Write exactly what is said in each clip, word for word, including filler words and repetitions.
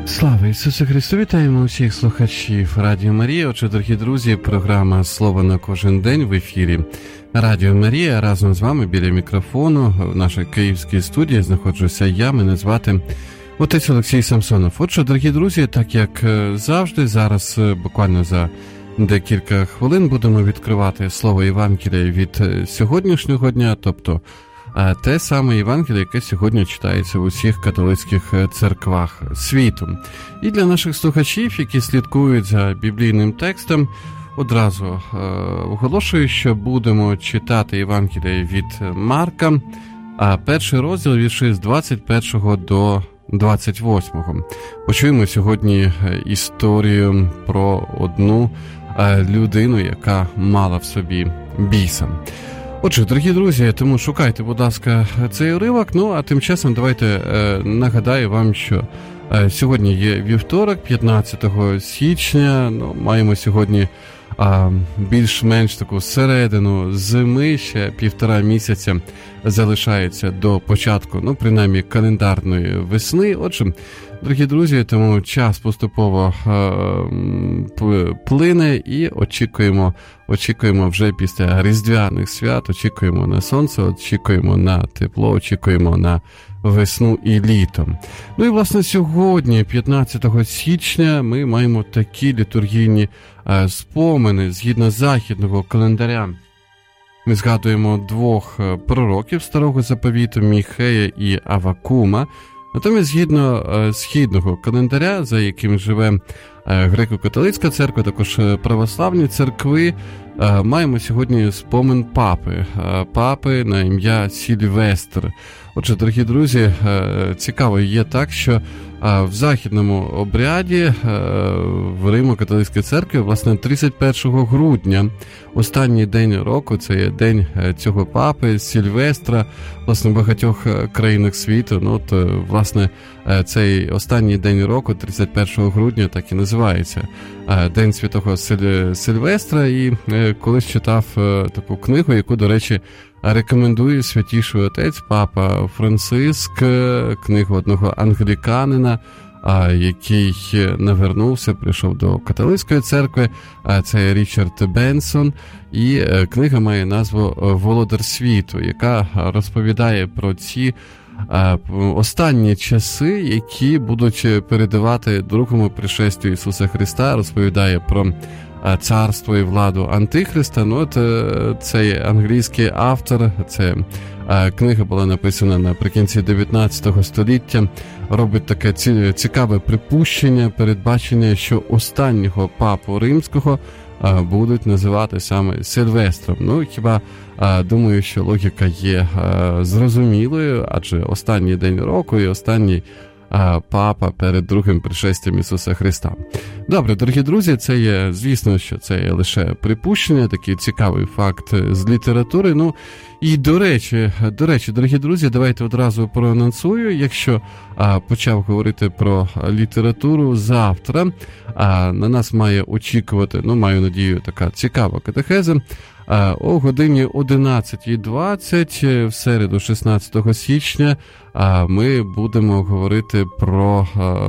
Слава Ісусу Христу! Вітаємо усіх слухачів Радіо Марія. Отже, дорогі друзі, програма «Слово на кожен день» в ефірі Радіо Марія. Разом з вами біля мікрофону в нашій київській студії знаходжуся я, мене звати отець Олексій Самсонов. Отже, дорогі друзі, так як завжди, зараз буквально за декілька хвилин будемо відкривати Слово Євангелія від сьогоднішнього дня, тобто те саме Євангеліє, яке сьогодні читається в усіх католицьких церквах світу. І для наших слухачів, які слідкують за біблійним текстом, одразу е, оголошую, що будемо читати Євангеліє від Марка, а перший розділ вірші з двадцять першого до двадцять восьмого. Почуємо сьогодні історію про одну е, людину, яка мала в собі біса. Отже, дорогі друзі, тому шукайте, будь ласка, цей уривок. Ну, а тим часом давайте е, нагадаю вам, що е, сьогодні є вівторок, п'ятнадцятого січня. Ну, маємо сьогодні е, більш-менш таку середину зими, ще півтора місяця залишається до початку, ну, принаймні, календарної весни. Отже, дорогі друзі, тому час поступово е, плине і очікуємо, очікуємо вже після різдвяних свят, очікуємо на сонце, очікуємо на тепло, очікуємо на весну і літо. Ну і, власне, сьогодні, п'ятнадцятого січня, ми маємо такі літургійні е, спомини згідно західного календаря. Ми згадуємо двох пророків Старого Заповіту, Міхея і Авакума. Натомість, згідно е, східного календаря, за яким живе е, греко-католицька церква, також православні церкви, е, маємо сьогодні спомин папи, е, папи на ім'я Сільвестр. Отже, дорогі друзі, е, цікаво є так, що е, в західному обряді е, в Римо-католицькій церкві, власне, тридцять першого грудня, останній день року, це є день цього папи Сільвестра, власне, в багатьох країнах світу. Ну, от, власне, цей останній день року, тридцять першого грудня, так і називається День Святого Сильвестра. І колись читав таку книгу, яку, до речі, рекомендує святіший отець Папа Франциск, книгу одного англіканина, який навернувся, прийшов до католицької церкви, це Річард Бенсон, і книга має назву «Володар світу», яка розповідає про ці останні часи, які будуть передавати другому пришестю Ісуса Христа, розповідає про царство і владу Антихриста. Ну, от цей англійський автор, це книга була написана наприкінці дев'ятнадцятого століття, робить таке цікаве припущення, передбачення, що останнього папу римського будуть називати саме Сильвестром. Ну, хіба, думаю, що логіка є зрозумілою, адже останній день року і останній папа перед другим пришестям Ісуса Христа. Добре, дорогі друзі, це є, звісно, що це є лише припущення, такий цікавий факт з літератури. Ну, і до речі, до речі, дорогі друзі, давайте одразу проанонсую, якщо а, почав говорити про літературу, завтра а, на нас має очікувати, ну, маю надію, така цікава катехеза. А, о годині одинадцятій двадцять в середу, шістнадцятого січня, а, ми будемо говорити про...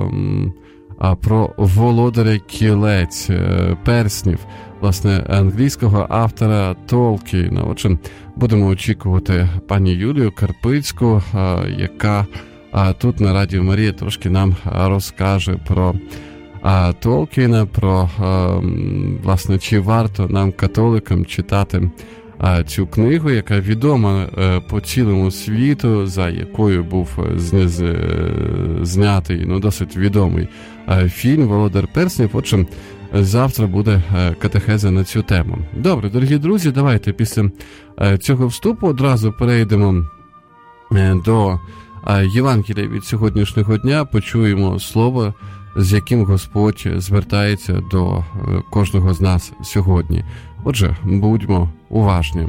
А, про володаря кілець, перснів, власне, англійського автора Толкіна. Отже, будемо очікувати пані Юлію Карпицьку, яка тут на Радіо Марія трошки нам розкаже про Толкіна, про, власне, чи варто нам, католикам, читати цю книгу, яка відома по цілому світу, за якою був знятий, ну, досить відомий фільм «Володар перснів». Отже, завтра буде катехеза на цю тему. Добре, дорогі друзі, давайте після цього вступу одразу перейдемо до Євангелія від сьогоднішнього дня, почуємо слово, з яким Господь звертається до кожного з нас сьогодні. Отже, будьмо уважні.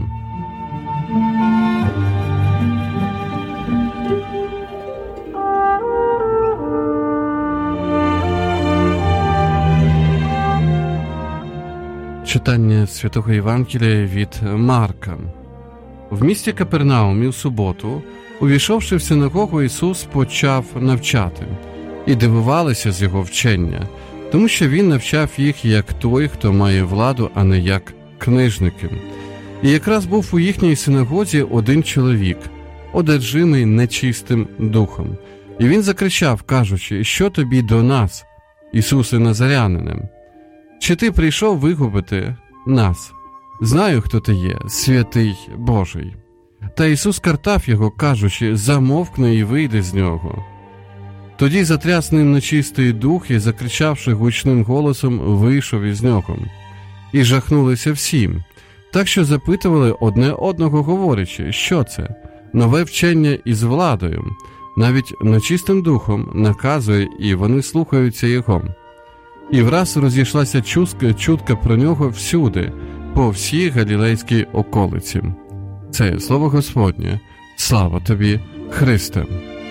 Читання Святого Євангелія від Марка. В місті Капернаумі в суботу, увійшовши в синагогу, Ісус почав навчати. і дивувалися з його вчення, тому що він навчав їх як той, хто має владу, а не як книжники. І якраз був у їхній синагозі один чоловік, одержимий нечистим духом. І він закричав, кажучи: «Що тобі до нас, Ісусе Назарянине? Чи ти прийшов вигубити нас? Знаю, хто ти є, святий Божий». Та Ісус картав його, кажучи: «Замовкни і вийди з нього». Тоді затряс ним нечистий дух і, закричавши гучним голосом, вийшов із нього. І жахнулися всім, так що запитували одне одного, говорячи: «Що це? Нове вчення із владою. Навіть нечистим духом наказує, і вони слухаються його». І враз розійшлася чутка про нього всюди, по всій галілейській околиці. Це слово Господнє. Слава тобі, Христе!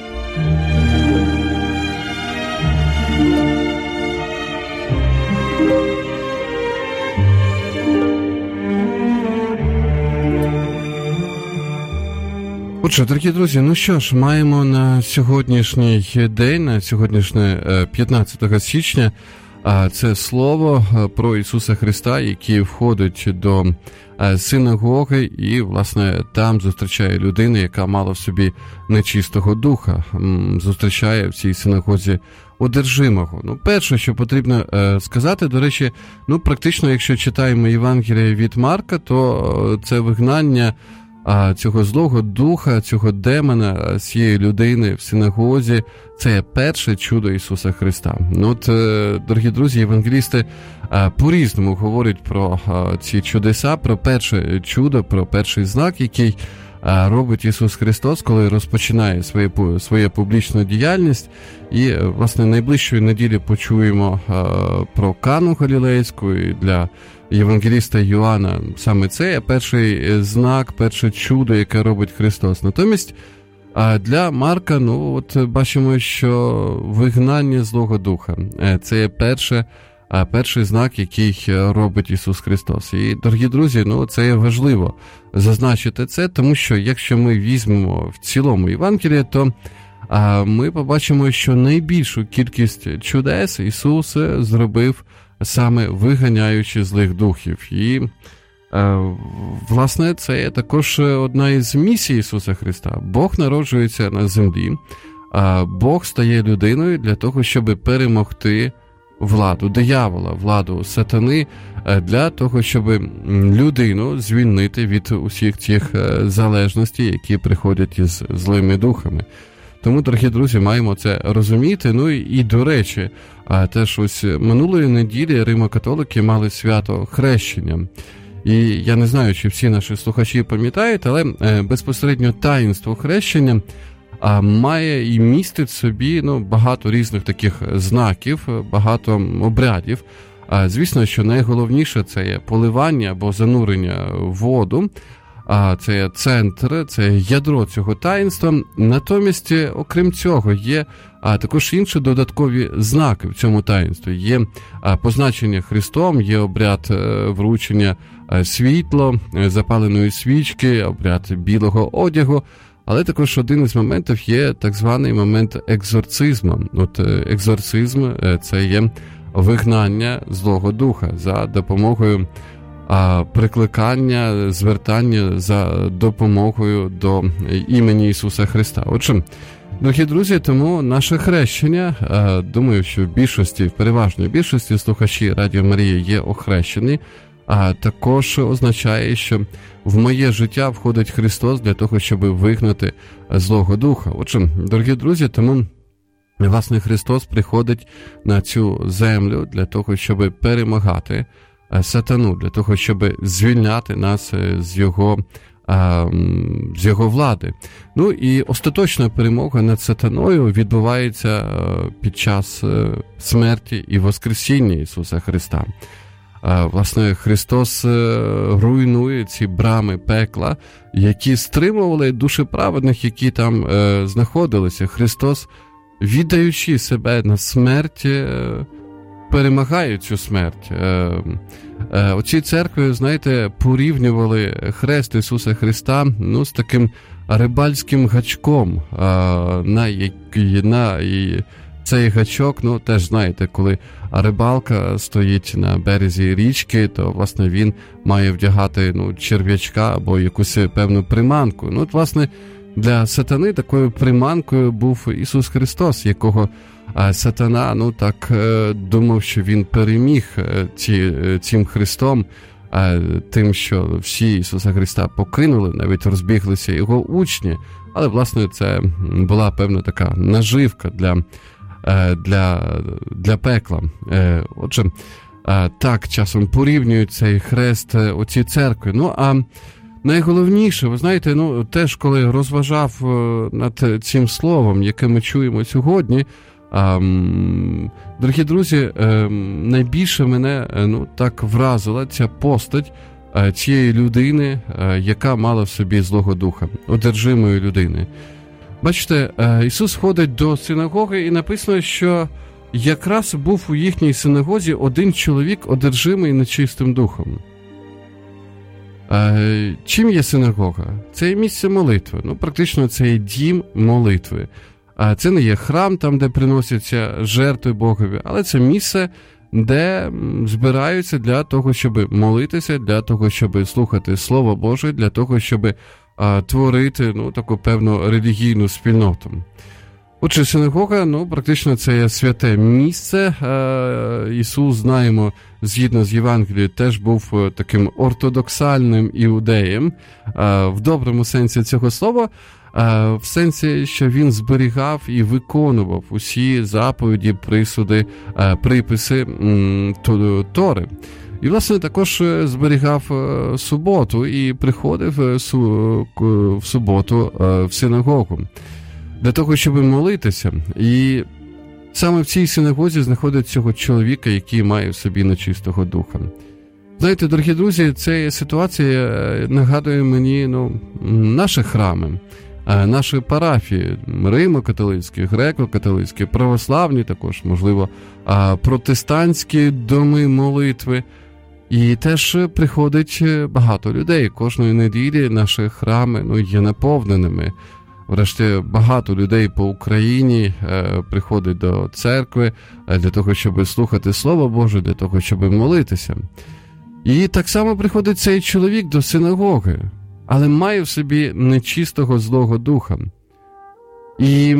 Отже, дорогі друзі, ну що ж, маємо на сьогоднішній день, на сьогоднішнє п'ятнадцятого січня, це слово про Ісуса Христа, який входить до синагоги і, власне, там зустрічає людину, яка мала в собі нечистого духа, зустрічає в цій синагозі одержимого. Ну, перше, що потрібно сказати, до речі, ну, практично, якщо читаємо Євангеліє від Марка, то це вигнання цього злого духа, цього демона, цієї людини в синагозі, це перше чудо Ісуса Христа. Ну от, дорогі друзі, євангелісти по-різному говорять про ці чудеса, про перше чудо, про перший знак, який робить Ісус Христос, коли розпочинає своє, своє публічну діяльність. І, власне, найближчої неділі почуємо про Кану Галілейську, і для євангеліста Йоанна саме це є перший знак, перше чудо, яке робить Христос. Натомість для Марка, ну, от бачимо, що вигнання злого духа – це є перше, перший знак, який робить Ісус Христос. І, дорогі друзі, ну, це є важливо зазначити це, тому що якщо ми візьмемо в цілому Євангеліє, то ми побачимо, що найбільшу кількість чудес Ісус зробив саме виганяючи злих духів. І, власне, це є також одна із місій Ісуса Христа. Бог народжується на землі, Бог стає людиною для того, щоб перемогти владу диявола, владу сатани, для того, щоб людину звільнити від усіх тих залежностей, які приходять із злими духами. Тому, дорогі друзі, маємо це розуміти. Ну і, і до речі, теж ось минулої неділі римокатолики мали свято хрещення. І я не знаю, чи всі наші слухачі пам'ятають, але безпосередньо таїнство хрещення має і містить в собі, ну, багато різних таких знаків, багато обрядів. Звісно, що найголовніше це є поливання або занурення в воду. А це є центр, це ядро цього таїнства. Натомість, окрім цього, є а, також інші додаткові знаки в цьому таїнстві. Є а, позначення Христом, є обряд а, вручення а, світло, а, запаленої свічки, обряд білого одягу. Але також один із моментів є так званий момент екзорцизму. От екзорцизм – це є вигнання злого духа за допомогою а прикликання, звертання за допомогою до імені Ісуса Христа. Отже, дорогі друзі, тому наше хрещення, думаю, що в більшості, в переважній більшості слухачі Радіо Марія є охрещені, а також означає, що в моє життя входить Христос для того, щоб вигнати злого духа. Отже, дорогі друзі, тому власне Христос приходить на цю землю для того, щоб перемагати сатану, для того, щоб звільняти нас з його, з його влади. Ну і остаточна перемога над сатаною відбувається під час смерті і воскресіння Ісуса Христа. Власне, Христос руйнує ці брами пекла, які стримували душі праведних, які там знаходилися. Христос, віддаючи себе на смерть, перемагає цю смерть. Оці церкви, знаєте, порівнювали хрест Ісуса Христа, ну, з таким рибальським гачком, на, на, цей гачок, ну, теж знаєте, коли рибалка стоїть на березі річки, то, власне, він має вдягати, ну, черв'ячка або якусь певну приманку. Ну, от, власне, для сатани такою приманкою був Ісус Христос, якого а, сатана, ну, так е, думав, що він переміг е, ці, е, цим Христом, е, тим, що всі Ісуса Христа покинули, навіть розбіглися його учні. Але, власне, це була певна така наживка для, е, для, для пекла. Е, отже, е, так часом порівнюють цей хрест е, оці церкви. Ну, а найголовніше, ви знаєте, ну, теж коли розважав над цим словом, яке ми чуємо сьогодні, ем, дорогі друзі, ем, найбільше мене, ну, так вразила ця постать е, цієї людини, е, яка мала в собі Злого Духа, одержимої людини. Бачите, е, Ісус ходить до синагоги і написано, що якраз був у їхній синагозі один чоловік, одержимий нечистим духом. Чим є синагога? Це є місце молитви. Ну, практично це є дім молитви. Це не є храм, там, де приносяться жертви Богові, але це місце, де збираються для того, щоб молитися, для того, щоб слухати Слово Боже, для того, щоб а, творити, ну, таку певну релігійну спільноту. Отже, синагога, ну, практично це є святе місце. Ісус, знаємо, згідно з Євангелією, теж був таким ортодоксальним іудеєм, в доброму сенсі цього слова, в сенсі, що він зберігав і виконував усі заповіді, присуди, приписи Тори. І, власне, також зберігав суботу і приходив в суботу в синагогу для того, щоб молитися. І саме в цій синагозі знаходить цього чоловіка, який має в собі нечистого духа. Знаєте, дорогі друзі, ця ситуація нагадує мені, ну, наші храми, наші парафії, римо-католицькі, греко-католицькі, православні також, можливо, протестантські доми молитви. І теж приходить багато людей. Кожної неділі наші храми, ну, є наповненими. Врешті, багато людей по Україні е, приходить до церкви для того, щоб слухати Слово Боже, для того, щоб молитися. І так само приходить цей чоловік до синагоги, але має в собі нечистого Злого Духа. І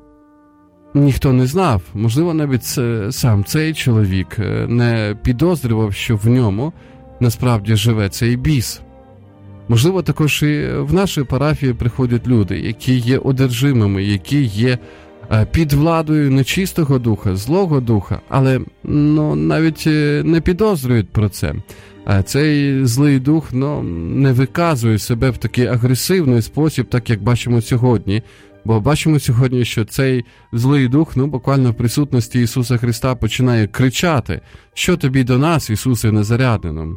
ніхто не знав, можливо, навіть сам цей чоловік не підозрював, що в ньому насправді живе цей біс. Можливо, також і в нашій парафії приходять люди, які є одержимими, які є під владою нечистого духа, Злого Духа, але, ну, навіть не підозрюють про це. Цей злий дух, ну, не виказує себе в такий агресивний спосіб, так як бачимо сьогодні. Бо бачимо сьогодні, що цей злий дух, ну, буквально в присутності Ісуса Христа починає кричати: «Що тобі до нас, Ісусе Назарянин?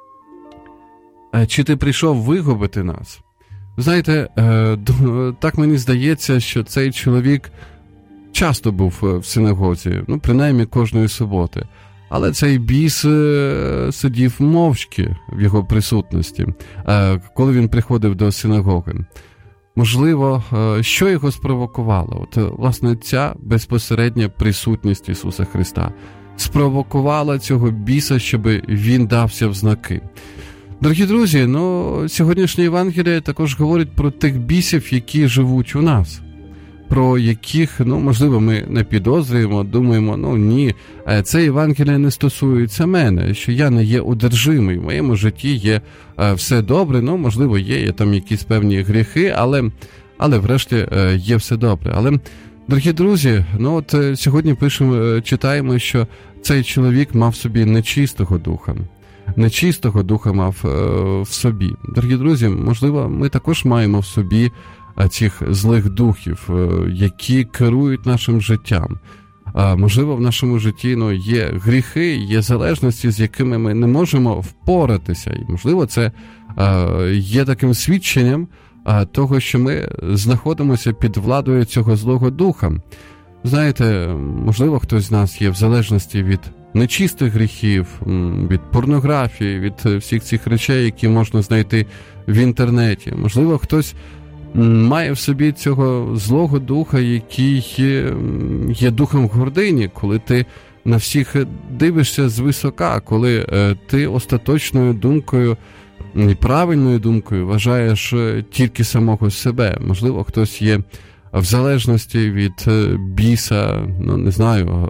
Чи ти прийшов вигубити нас?» Знаєте, так мені здається, що цей чоловік часто був в синагозі, ну, принаймні кожної суботи. Але цей біс сидів мовчки в його присутності, коли він приходив до синагоги. Можливо, що його спровокувало? От, власне, ця безпосередня присутність Ісуса Христа спровокувала цього біса, щоб він дався в знаки. Дорогі друзі, ну, сьогоднішнє Євангеліє також говорить про тих бісів, які живуть у нас, про яких, ну, можливо, ми не підозрюємо, думаємо, ну, ні, це Євангеліє не стосується мене, що я не є одержимий, в моєму житті є все добре, ну, можливо, є, є там якісь певні гріхи, але, але врешті є все добре. Але, дорогі друзі, ну, от сьогодні пишемо, читаємо, що цей чоловік мав собі нечистого духа. Нечистого духа мав е, в собі. Дорогі друзі, можливо, ми також маємо в собі цих злих духів, е, які керують нашим життям. А, можливо, в нашому житті, ну, є гріхи, є залежності, з якими ми не можемо впоратися. І, можливо, це е, є таким свідченням е, того, що ми знаходимося під владою цього Злого Духа. Знаєте, можливо, хтось з нас є в залежності від нечистих гріхів, від порнографії, від всіх цих речей, які можна знайти в інтернеті. Можливо, хтось має в собі цього злого духа, який є, є духом гордині, коли ти на всіх дивишся звисока, коли ти остаточною думкою, правильною думкою вважаєш тільки самого себе. Можливо, хтось є в залежності від біса, ну, не знаю,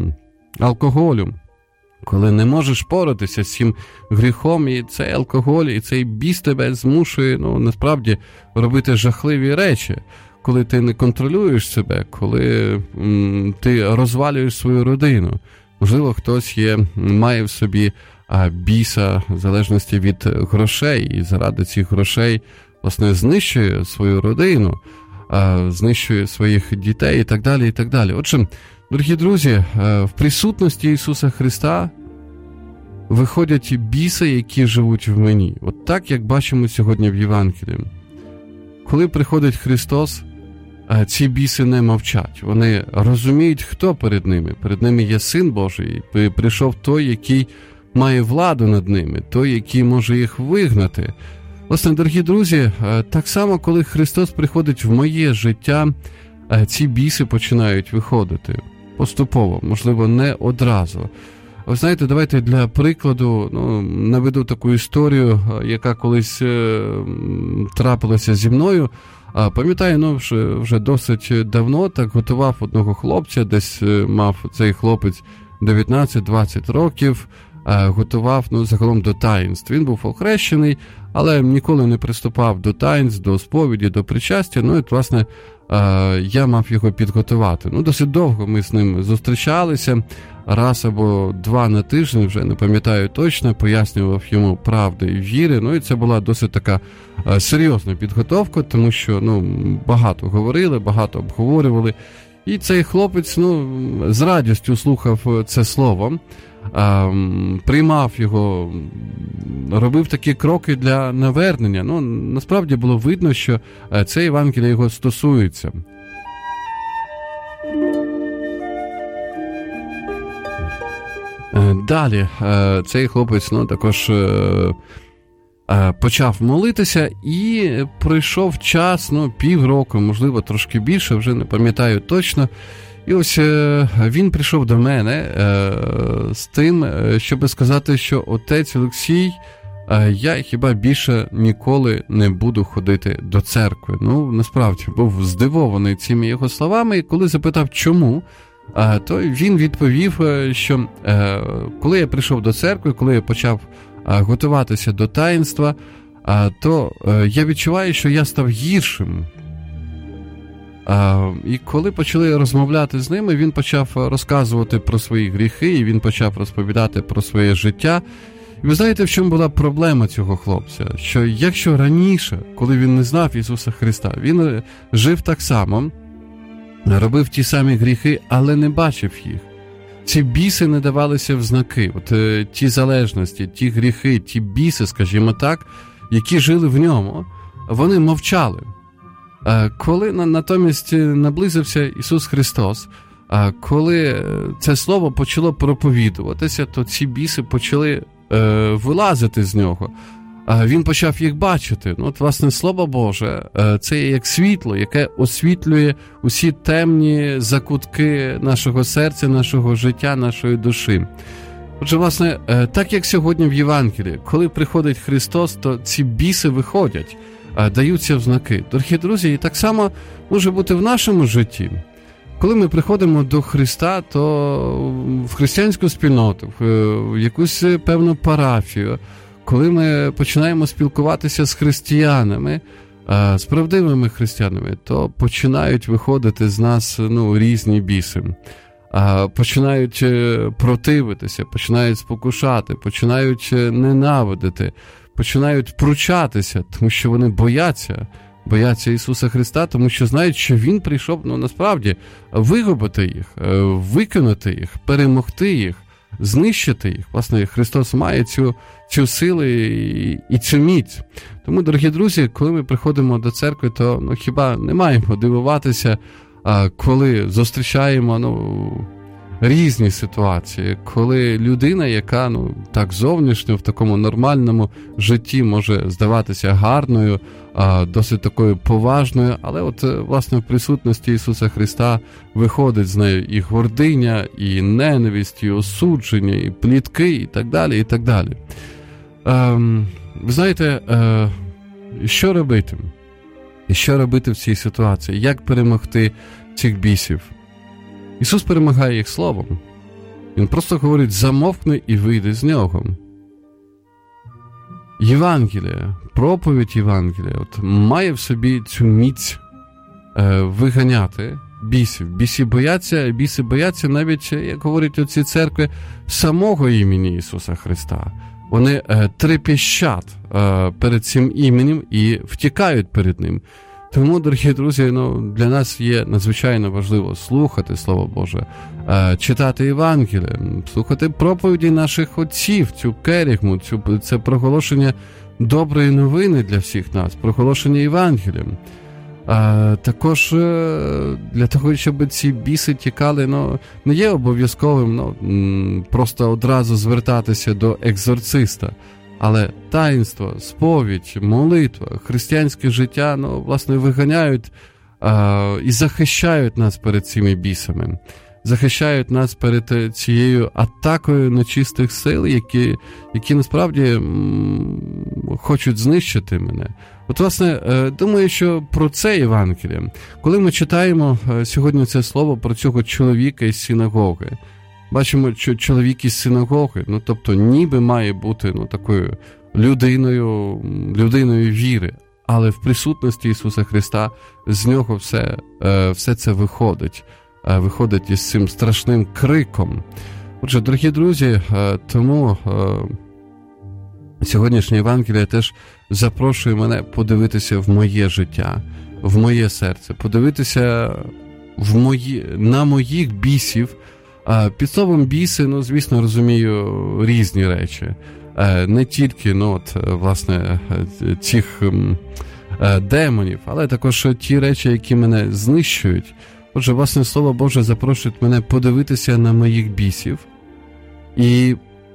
алкоголю, коли не можеш боротися з цим гріхом, і цей алкоголь, і цей біс тебе змушує, ну, насправді, робити жахливі речі. Коли ти не контролюєш себе, коли м, ти розвалюєш свою родину. Можливо, хтось є, має в собі а, біса в залежності від грошей, і заради цих грошей, власне, знищує свою родину, а, знищує своїх дітей і так далі, і так далі. Отже, дорогі друзі, в присутності Ісуса Христа виходять біси, які живуть в мені. От так, як бачимо сьогодні в Євангелії. Коли приходить Христос, ці біси не мовчать. Вони розуміють, хто перед ними. Перед ними є Син Божий. Прийшов той, який має владу над ними, той, який може їх вигнати. Власне, дорогі друзі, так само, коли Христос приходить в моє життя, ці біси починають виходити поступово, можливо, не одразу. Ви знаєте, давайте для прикладу, ну, наведу таку історію, яка колись е, трапилася зі мною. А, пам'ятаю, ну, вже, вже досить давно так готував одного хлопця, десь мав цей хлопець дев'ятнадцять-двадцять років, а, готував, ну, загалом до таїнств. Він був охрещений, але ніколи не приступав до таїнств, до сповіді, до причастя, ну, і, власне, я мав його підготувати. Ну, досить довго ми з ним зустрічалися, раз або два на тиждень, вже не пам'ятаю точно, пояснював йому правди і віри. Ну, і це була досить така серйозна підготовка, тому що, ну, багато говорили, багато обговорювали. І цей хлопець, ну, з радістю слухав це слово, приймав його, робив такі кроки для навернення. Ну, насправді було видно, що це Євангеліє його стосується. Далі цей хлопець, ну, також почав молитися, і пройшов час, ну, півроку, можливо, трошки більше, вже не пам'ятаю точно. І ось він прийшов до мене з тим, щоб сказати, що отець Олексій, я хіба більше ніколи не буду ходити до церкви. Ну, насправді, був здивований цими його словами, і коли запитав, чому, то він відповів, що коли я прийшов до церкви, коли я почав готуватися до таїнства, то я відчуваю, що я став гіршим. І коли почали розмовляти з ними, він почав розказувати про свої гріхи, і він почав розповідати про своє життя. І ви знаєте, в чому була проблема цього хлопця? Що якщо раніше, коли він не знав Ісуса Христа, він жив так само, робив ті самі гріхи, але не бачив їх. Ці біси не давалися в знаки. От ті залежності, ті гріхи, ті біси, скажімо так, які жили в ньому, вони мовчали. Коли натомість наблизився Ісус Христос, коли це слово почало проповідуватися, то ці біси почали е, вилазити з нього. Він почав їх бачити. Ну, от, власне, Слово Боже, це є як світло, яке освітлює усі темні закутки нашого серця, нашого життя, нашої душі. Отже, власне, так як сьогодні в Євангелії, коли приходить Христос, то ці біси виходять, даються в знаки. Дорогі друзі, і так само може бути в нашому житті. Коли ми приходимо до Христа, то в християнську спільноту, в якусь певну парафію, коли ми починаємо спілкуватися з християнами, з правдивими християнами, то починають виходити з нас, ну, різні біси. Починають противитися, починають спокушати, починають ненавидити, починають пручатися, тому що вони бояться, бояться Ісуса Христа, тому що знають, що Він прийшов, ну, насправді, вигубити їх, викинути їх, перемогти їх, знищити їх. Власне, Христос має цю, цю силу і, і цю міць. Тому, дорогі друзі, коли ми приходимо до церкви, то, ну, хіба не маємо дивуватися, коли зустрічаємо, ну, різні ситуації, коли людина, яка ну, так зовнішньо в такому нормальному житті може здаватися гарною, досить такою поважною, але от, власне, в присутності Ісуса Христа виходить з нею і гординя, і ненависть, і осудження, і плітки, і так далі, і так далі. Ем, ви знаєте, е, що робити? І що робити в цій ситуації? Як перемогти цих бісів? Ісус перемагає їх словом. Він просто говорить: замовкни і вийди з нього. Євангелія, проповідь Євангелія от, має в собі цю міць е, виганяти бісів. Бісі бояться, біси бояться навіть, як говорять оці церкви, самого імені Ісуса Христа. Вони е, трепещать е, перед цим іменем і втікають перед ним. Тому, дорогі друзі, ну, для нас є надзвичайно важливо слухати Слово Боже, е, читати Євангеліє, слухати проповіді наших отців, цю керігму, цю, це проголошення доброї новини для всіх нас, проголошення Євангелія. Е, також е, для того, щоб ці біси тікали, ну, не є обов'язковим ну, м, просто одразу звертатися до екзорциста. Але таїнство, сповідь, молитва, християнське життя, ну, власне, виганяють е, і захищають нас перед цими бісами. Захищають нас перед цією атакою нечистих сил, які, які насправді м, хочуть знищити мене. От, власне, е, думаю, що про це Євангеліє. Коли ми читаємо е, сьогодні це слово про цього чоловіка із синагоги, бачимо, що чоловік із синагоги, ну, тобто, ніби має бути ну, такою людиною, людиною віри, але в присутності Ісуса Христа з нього все, все це виходить, виходить із цим страшним криком. Отже, дорогі друзі, тому сьогоднішнє Євангеліє теж запрошує мене подивитися в моє життя, в моє серце, подивитися в мої, на моїх бісів. Під словом біси, ну, звісно, розумію різні речі. Не тільки, ну, от, власне, цих демонів, але також ті речі, які мене знищують. Отже, власне, Слово Боже запрошує мене подивитися на моїх бісів і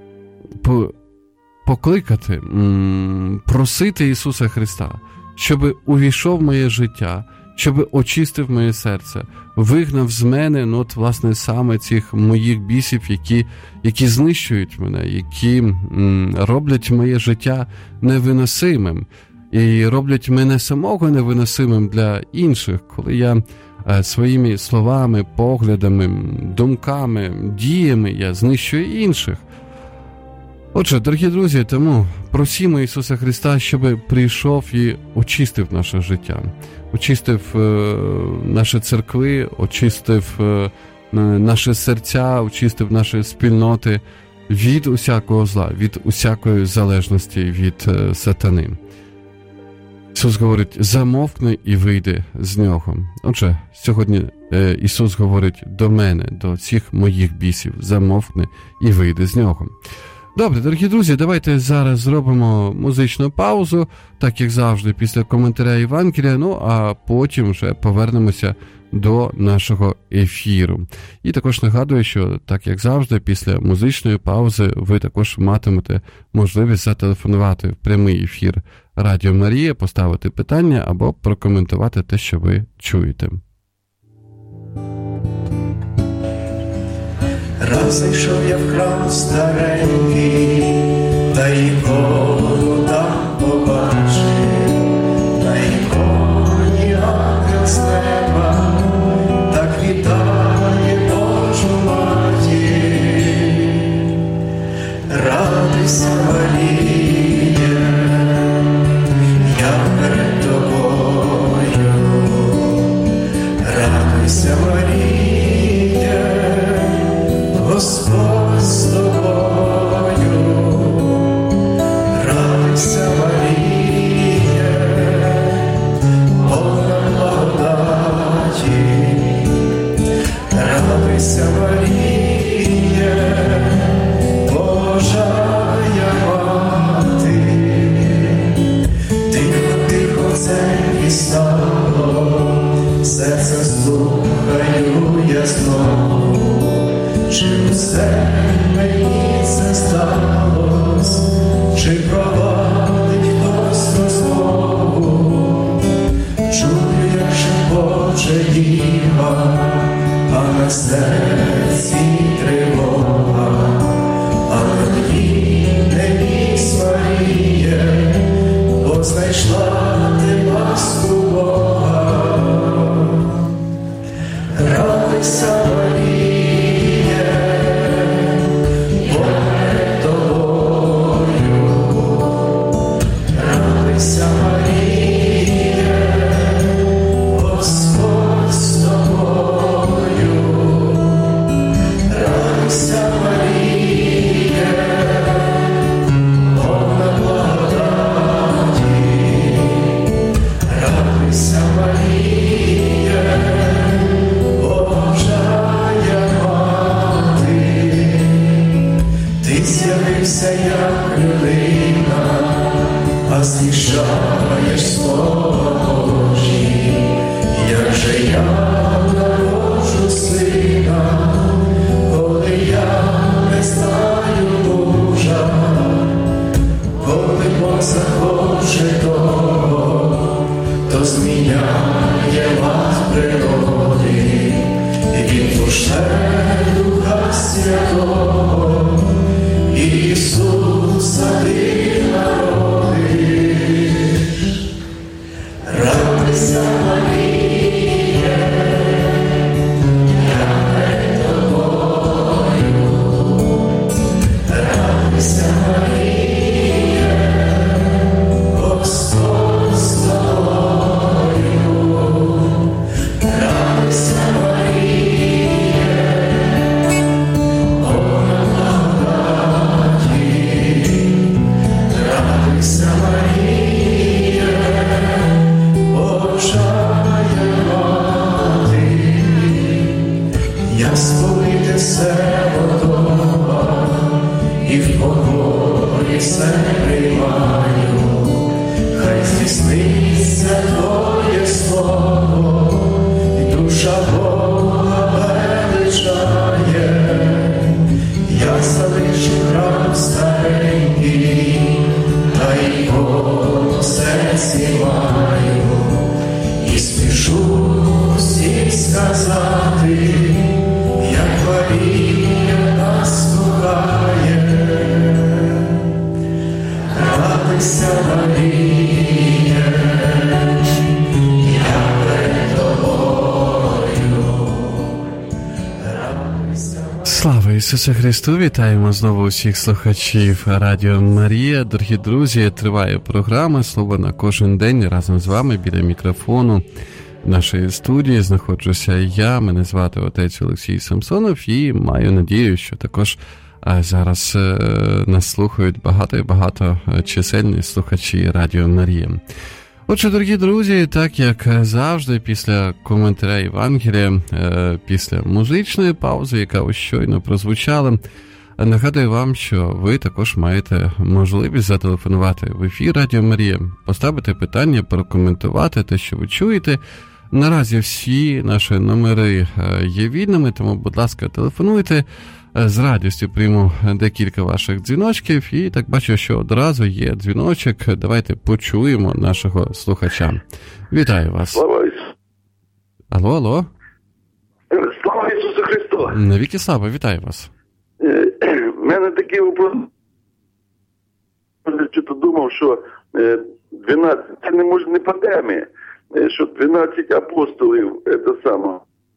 покликати, просити Ісуса Христа, щоб увійшов в моє життя, щоб очистив моє серце, вигнав з мене, ну, от, власне, саме цих моїх бісів, які, які знищують мене, які м, роблять моє життя невиносимим і роблять мене самого невиносимим для інших, коли я е, своїми словами, поглядами, думками, діями я знищую інших. Отже, дорогі друзі, тому просімо Ісуса Христа, щоб прийшов і очистив наше життя, очистив е, наші церкви, очистив е, наші серця, очистив наші спільноти від усякого зла, від усякої залежності від е, сатани. Ісус говорить: замовкни і вийди з нього. Отже, сьогодні е, Ісус говорить до мене, до цих моїх бісів: замовкни і вийди з нього. Добре, дорогі друзі, давайте зараз зробимо музичну паузу, так як завжди, після коментаря Євангелія, ну а потім вже повернемося до нашого ефіру. І також нагадую, що, так як завжди, після музичної паузи ви також матимете можливість зателефонувати в прямий ефір Радіо Марія, поставити питання або прокоментувати те, що ви чуєте. Раз зайшов я в храм старенький, та ікону там побачив, на іконі ангел з неба так вітає Божу матір. Радуйся, Марія, я перед тобою, радуйся, Марія, Господь з тобою, радуйся, Марія, повна благодаті, радуйся, Марія, Божая мати. Тихо, тихо в церкві стало, серце слухаю я знову, чи все мені це сталось, чи провадить хтось розмову, чую, як шепоче діва, а на серці тривога, але мені не міць Маріє, бо знайшла ти ласку Бога. Радуйся, Маріє, бо перед тобою. Радуйся, Маріє, Господь з тобою. Радуйся, Маріє, повна благодаті. Радуйся, Маріє, Божая мати. Ти з'явився як людина, а знищаєш слова Божі. Як же я народжу сина, коли я не знаю мужа, коли Бог захоче того, то зміняє лад природи, і Він пошле Духа Святого, Ісуса ти народиш. Радуйся, Маріє, я перед тобою. Радуйся, Маріє, Господь з тобою. Радуйся, Маріє, повна благодаті. Радуйся, Маріє, Божая мати. Я сповите все готова, і в покорі все приймаю. Хай здійсниться Твоє слово, і душа Бога величає. Я залишу храм старенький, та й Бог у серці маю. І спішу всім сказати, як Марія нас кохає. Радуйся, Маріє, я перед тобою. Радуйся. Слава Ісусу Христу! Вітаємо знову усіх слухачів Радіо Марія. Дорогі друзі, триває програма «Слово на кожен день». Разом з вами біля мікрофону нашої студії знаходжуся я. Мене звати отець Олексій Самсонов і маю надію, що також зараз нас слухають багато і багато чисельні слухачі Радіо Марія. Отже, дорогі друзі, так як завжди, після коментаря Євангелія, після музичної паузи, яка ось щойно прозвучала, нагадую вам, що ви також маєте можливість зателефонувати в ефір Радіо Марія, поставити питання, прокоментувати те, що ви чуєте. Наразі всі наші номери є вільними, тому, будь ласка, телефонуйте. З радістю прийму декілька ваших дзвіночків, і так бачу, що одразу є дзвіночок. Давайте почуємо нашого слухача. Вітаю вас. Слава Ісусу. Алло, алло. Слава Ісусу Христу. Навіки слава, вітаю вас. У мене такий вопрос. Я чи-то думав, що дванадцять, це не може не pandemія, що дванадцять апостолів, це саме.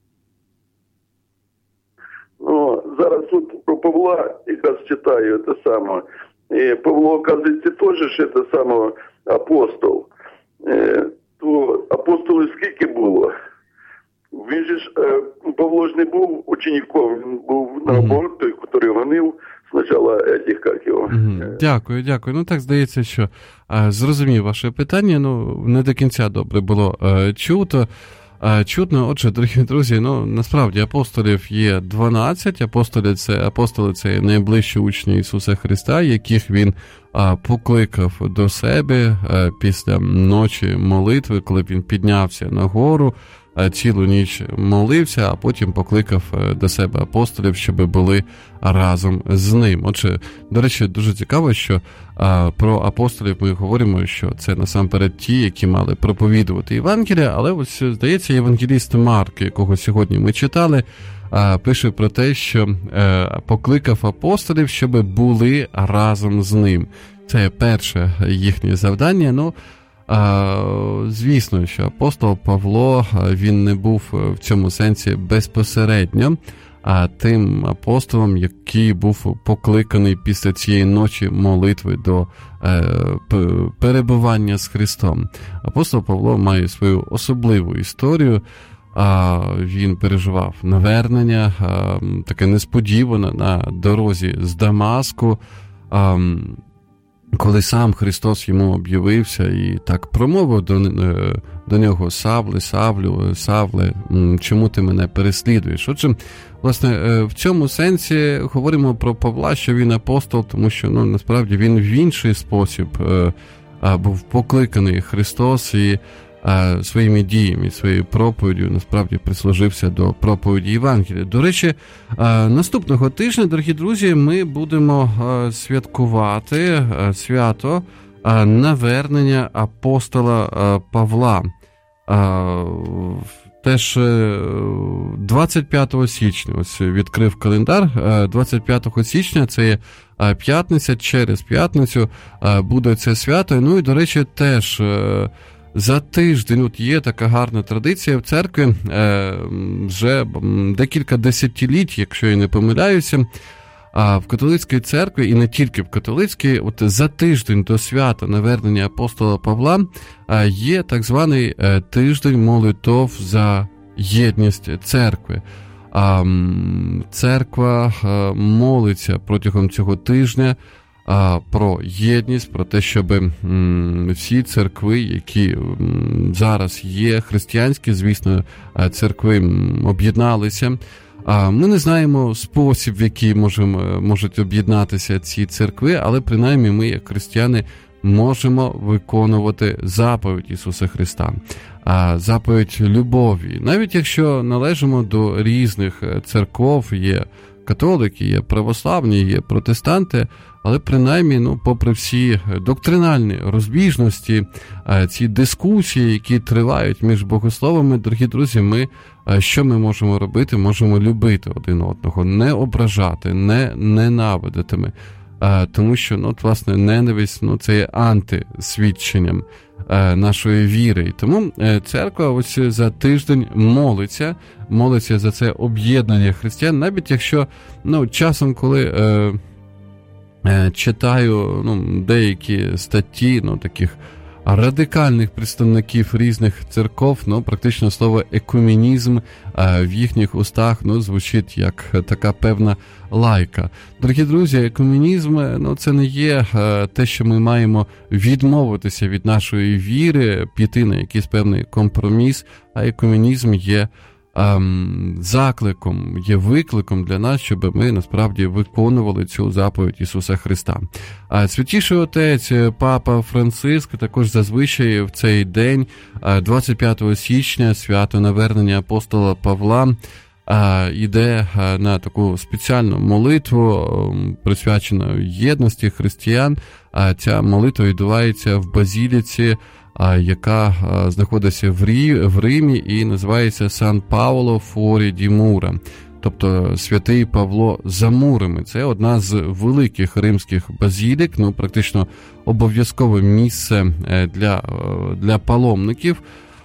Ну, зараз тут про Павла якраз читаю, це саме. І Павло, оказується, теж ж це саме апостол. То апостолів скільки було? Він же ж, Павло ж не був учеником, він був наоборот той, який гонив спочатку этих, як його. Mm-hmm. Дякую, дякую. Ну так здається, що а, зрозумів ваше питання, ну не до кінця добре було а, чуто. А, чутно, отже, дорогі друзі, ну насправді апостолів є дванадцять, апостоли це, апостоли це найближчі учні Ісуса Христа, яких він а, покликав до себе а, після ночі молитви, коли він піднявся на гору, цілу ніч молився, а потім покликав до себе апостолів, щоб були разом з ним. Отже, до речі, дуже цікаво, що а, про апостолів ми говоримо, що це насамперед ті, які мали проповідувати Євангелія, але ось, здається, євангеліст Марк, якого сьогодні ми читали, а, пише про те, що а, покликав апостолів, щоб були разом з ним. Це перше їхнє завдання. Ну, а, звісно, що апостол Павло, він не був в цьому сенсі безпосередньо а тим апостолом, який був покликаний після цієї ночі молитви до е, перебування з Христом. Апостол Павло має свою особливу історію. А, він переживав навернення, а, таке несподіване на дорозі з Дамаску, а, коли сам Христос йому об'явився і так промовив до, до нього: Савле, Савлю, Савле, чому ти мене переслідуєш? Отже, власне, в цьому сенсі говоримо про Павла, що він апостол, тому що, ну, насправді, він в інший спосіб е, був покликаний Христос і е, своїми діями, своєю проповіддю, насправді, прислужився до проповіді Євангелія. До речі, е, наступного тижня, дорогі друзі, ми будемо е, святкувати е, свято е, навернення апостола е, Павла. Е, Теж двадцять п'ятого січня, ось відкрив календар, двадцять п'ятого січня, це є п'ятниця, через п'ятницю буде це свято. Ну і, до речі, теж за тиждень, от є така гарна традиція в церкві, вже декілька десятиліть, якщо я не помиляюся, а в католицькій церкві, і не тільки в католицькій, от за тиждень до свята навернення апостола Павла є так званий тиждень молитов за єдність церкви. Церква молиться протягом цього тижня про єдність, про те, щоб всі церкви, які зараз є, християнські, звісно, церкви об'єдналися. Ми не знаємо спосіб, в який можемо, можуть об'єднатися ці церкви, але принаймні ми, як християни, можемо виконувати заповідь Ісуса Христа, заповідь любові. Навіть якщо належимо до різних церков, є католики, є православні, є протестанти, але принаймні, ну, попри всі доктринальні розбіжності, ці дискусії, які тривають між богословами, дорогі друзі, ми, що ми можемо робити? Можемо любити один одного, не ображати, не ненавидити. Тому що, ну, от, власне, ненависть, ну, це є антисвідченням нашої віри. І тому церква ось за тиждень молиться, молиться за це об'єднання християн, навіть якщо, ну, часом, коли е, е, читаю, ну, деякі статті, ну, таких радикальних представників різних церков, ну, практично слово екуменізм в їхніх устах, ну, звучить як така певна лайка. Дорогі друзі, екуменізм, ну, це не є те, що ми маємо відмовитися від нашої віри, піти на якийсь певний компроміс, а екуменізм є ем, закликом, є викликом для нас, щоб ми насправді виконували цю заповідь Ісуса Христа. А Святіший Отець, Папа Франциск, також зазвичай в цей день, двадцять п'ятого січня, свято навернення апостола Павла, йде на таку спеціальну молитву, присвячену єдності християн. Ця молитва відбувається в базіліці, яка знаходиться в Римі і називається Сан Паоло фуорі ді мура, тобто Святий Павло за мурами. Це одна з великих римських базілік, ну, практично обов'язкове місце для, для паломників.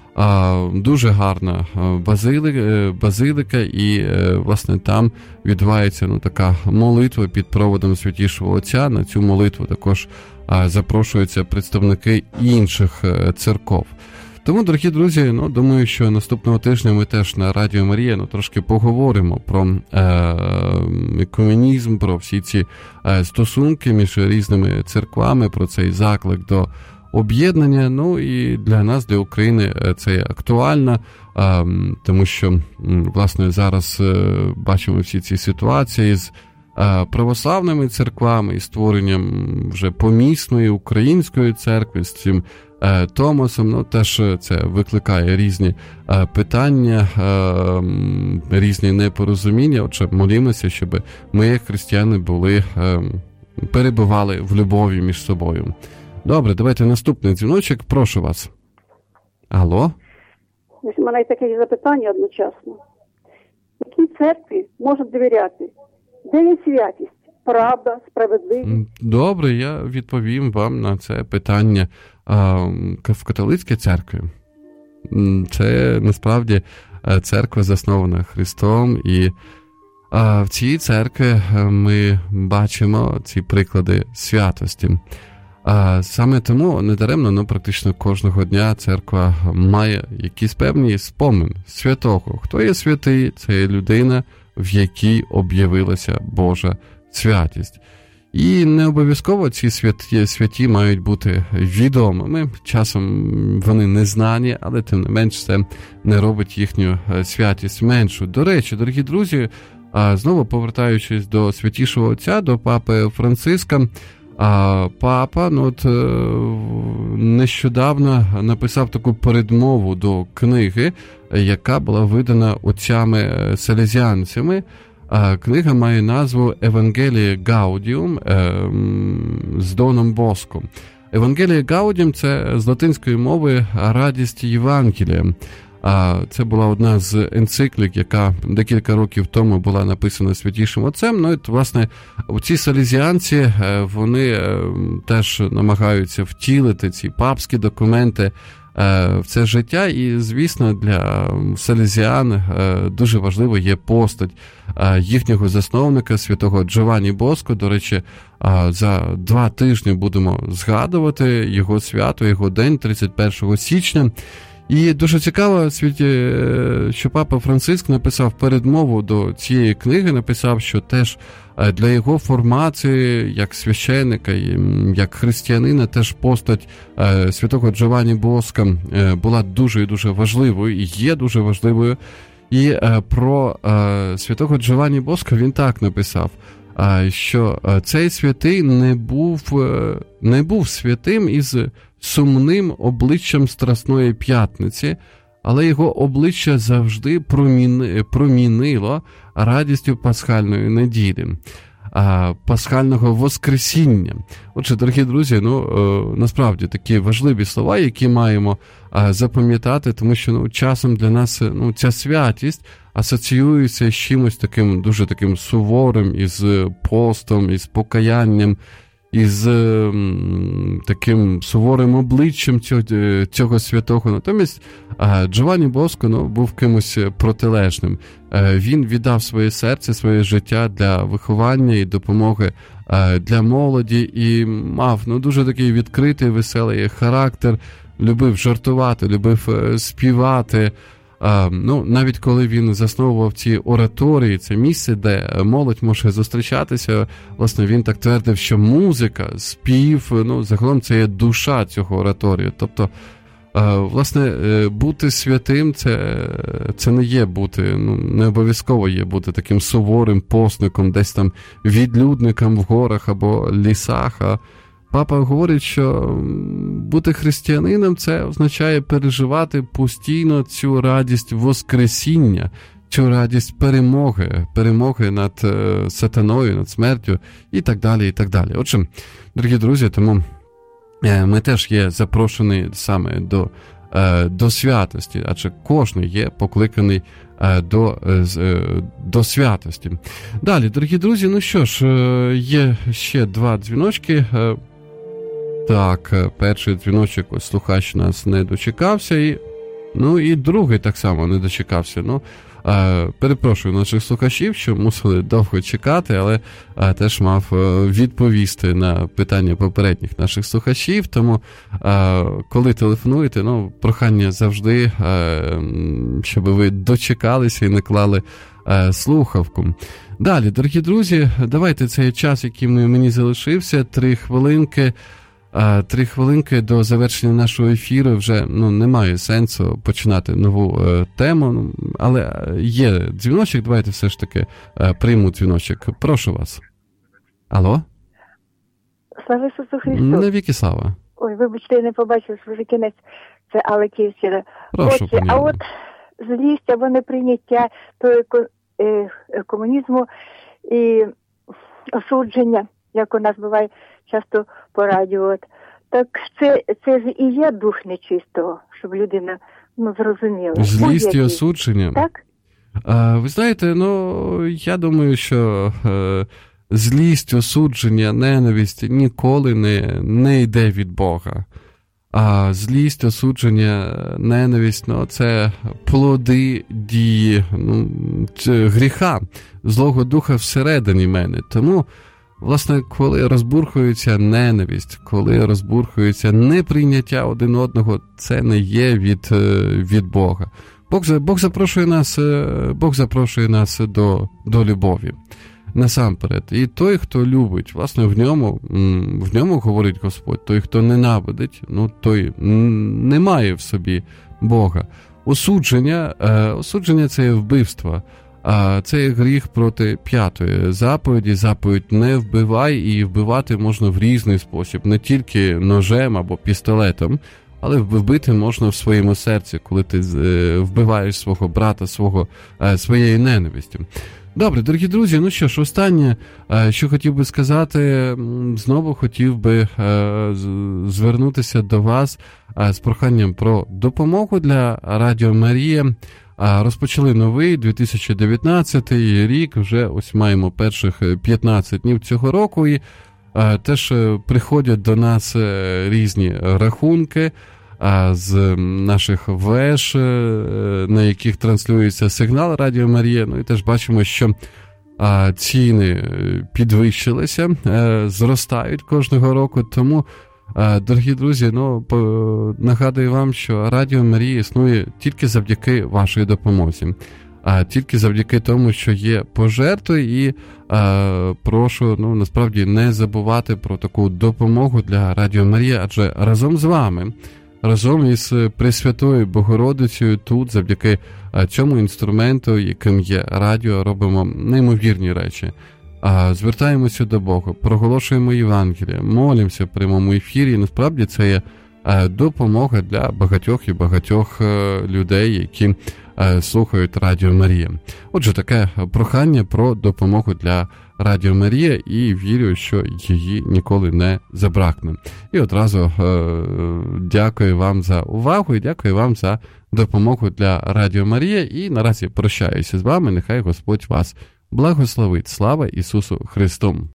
Дуже гарна базилика, базилика і, власне, там відбувається, ну, така молитва під проводом Святішого Отця. На цю молитву також запрошуються представники інших церков. Тому, дорогі друзі, ну, думаю, що наступного тижня ми теж на Радіо Марія, ну, трошки поговоримо про е- екуменізм, про всі ці е- стосунки між різними церквами, про цей заклик до об'єднання. Ну, і для нас, для України, це актуально, тому що, власне, зараз бачимо всі ці ситуації з православними церквами і створенням вже помісної української церкви з цим Томосом, ну, теж це викликає різні питання, різні непорозуміння. Отже, молімося, щоб ми, як християни, були, перебували в любові між собою. Добре, давайте наступний дзвіночок. Прошу вас. Алло? У мене таке запитання одночасно. Якій церкві можуть довіряти? Де є святість? Правда, справедливість? Добре, я відповім вам на це питання. В католицькій церкві це насправді церква заснована Христом, і в цій церкві ми бачимо ці приклади святості. Саме тому недаремно, ну, практично кожного дня церква має якісь певні спомин святого. Хто є святий? Це є людина, в якій об'явилася Божа святість. І не обов'язково ці святі, святі мають бути відомими. Часом вони не знані, але тим не менш це не робить їхню святість меншу. До речі, дорогі друзі, знову повертаючись до Святішого Отця, до папи Франциска, папа ну, от, нещодавно написав таку передмову до книги, яка була видана отцями-селезіанцями. Книга має назву «Евангеліє Гаудіум» з Доном Боско. «Евангеліє Гаудіум» – це з латинської мови «Радість Євангелія». Це була одна з енциклік, яка декілька років тому була написана Святішим Отцем. Ну і, власне, ці салезіанці, вони теж намагаються втілити ці папські документи в це життя, і, звісно, для салезіан дуже важливо є постать їхнього засновника, святого Джованні Боско. До речі, за два тижні будемо згадувати його свято, його день, тридцять першого січня. І дуже цікаво, що папа Франциск написав передмову до цієї книги, написав, що теж для його формації, як священника, як християнина, теж постать святого Джованні Боска була дуже і дуже важливою, і є дуже важливою. І про святого Джованні Боска він так написав, що цей святий не був, не був святим із сумним обличчям Страсної П'ятниці, але його обличчя завжди проміни, промінило радістю пасхальної неділі, пасхального воскресіння. Отже, дорогі друзі, ну, насправді такі важливі слова, які маємо запам'ятати, тому що ну, часом для нас ну, ця святість асоціюється з чимось таким, дуже таким суворим, із постом, із покаянням, із м, таким суворим обличчям цього, цього святого. Натомість Джованні Боско ну, був кимось протилежним. Він віддав своє серце, своє життя для виховання і допомоги для молоді і мав ну, дуже такий відкритий, веселий характер, любив жартувати, любив співати. Ну, навіть коли він засновував ці ораторії, це місце, де молодь може зустрічатися, власне, він так твердив, що музика, спів, ну, загалом це є душа цього ораторію. Тобто, власне, бути святим, це, це не є бути, ну, не обов'язково є бути таким суворим постником, десь там відлюдником в горах або лісах, а папа говорить, що бути християнином – це означає переживати постійно цю радість воскресіння, цю радість перемоги, перемоги над сатаною, над смертю і так далі, і так далі. Отже, дорогі друзі, тому ми теж є запрошені саме до, до святості, адже кожен є покликаний до, до святості. Далі, дорогі друзі, ну що ж, є ще два дзвіночки. Так, перший дзвіночок, ось слухач нас не дочекався, і, ну і другий так само не дочекався. Ну, е, перепрошую наших слухачів, що мусили довго чекати, але е, теж мав відповісти на питання попередніх наших слухачів, тому е, коли телефонуєте, ну, прохання завжди, е, щоб ви дочекалися і не клали е, слухавку. Далі, дорогі друзі, давайте цей час, який мені залишився, три хвилинки, Три хвилинки до завершення нашого ефіру, вже ну, немає сенсу починати нову е, тему, але є дзвіночок, давайте все ж таки е, прийму дзвіночок. Прошу вас. Алло? Слава Ісусу Христу. Навіки слава. Ой, вибачте, я не побачив, що вже кінець. Це Алла Київщина. Прошу, Отже, а от злість або неприйняття того комунізму і осудження, як у нас буває часто по радіо. От. Так це, це ж і є дух нечистого, щоб людина ну, зрозуміла. Злість і осудження? Так. А, ви знаєте, ну, я думаю, що е, злість, осудження, ненависть ніколи не, не йде від Бога. А злість, осудження, ненависть, ну, це плоди дії, ну, гріха, злого духа всередині мене. Тому, власне, коли розбурхується ненависть, коли розбурхується неприйняття один одного, це не є від, від Бога. Бог, Бог запрошує нас, Бог запрошує нас до, до любові. Насамперед. І той, хто любить, власне, в ньому, в ньому говорить Господь, той, хто ненавидить, ну, той не має в собі Бога. Осудження, осудження – це є вбивство, а це є гріх проти п'ятої заповіді. Заповідь не вбивай, і вбивати можна в різний спосіб, не тільки ножем або пістолетом, але вбити можна в своєму серці, коли ти вбиваєш свого брата, свого, своєю ненавистю. Добре, дорогі друзі, ну що ж, останнє, що хотів би сказати, знову хотів би звернутися до вас з проханням про допомогу для Радіо Марія. Розпочали новий дві тисячі дев'ятнадцятий рік, вже ось маємо перших п'ятнадцять днів цього року, і теж приходять до нас різні рахунки з наших веш, на яких транслюється сигнал Радіо Марія. Ну і теж бачимо, що ціни підвищилися, зростають кожного року. Тому, дорогі друзі, ну, нагадую вам, що Радіо Марія існує тільки завдяки вашій допомозі. А тільки завдяки тому, що є пожертви, і а, прошу, ну, насправді не забувати про таку допомогу для Радіо Марія, адже разом з вами, разом із Пресвятою Богородицею тут, завдяки цьому інструменту, яким є радіо, робимо неймовірні речі. А, звертаємося до Бога, проголошуємо Євангеліє, молимося в прямому ефірі, і насправді це є допомога для багатьох і багатьох людей, які слухають Радіо Марія. Отже, таке прохання про допомогу для Радіо Марія, і вірю, що її ніколи не забракне. І одразу е- дякую вам за увагу і дякую вам за допомогу для Радіо Марія. І наразі прощаюся з вами. Нехай Господь вас благословить. Слава Ісусу Христу!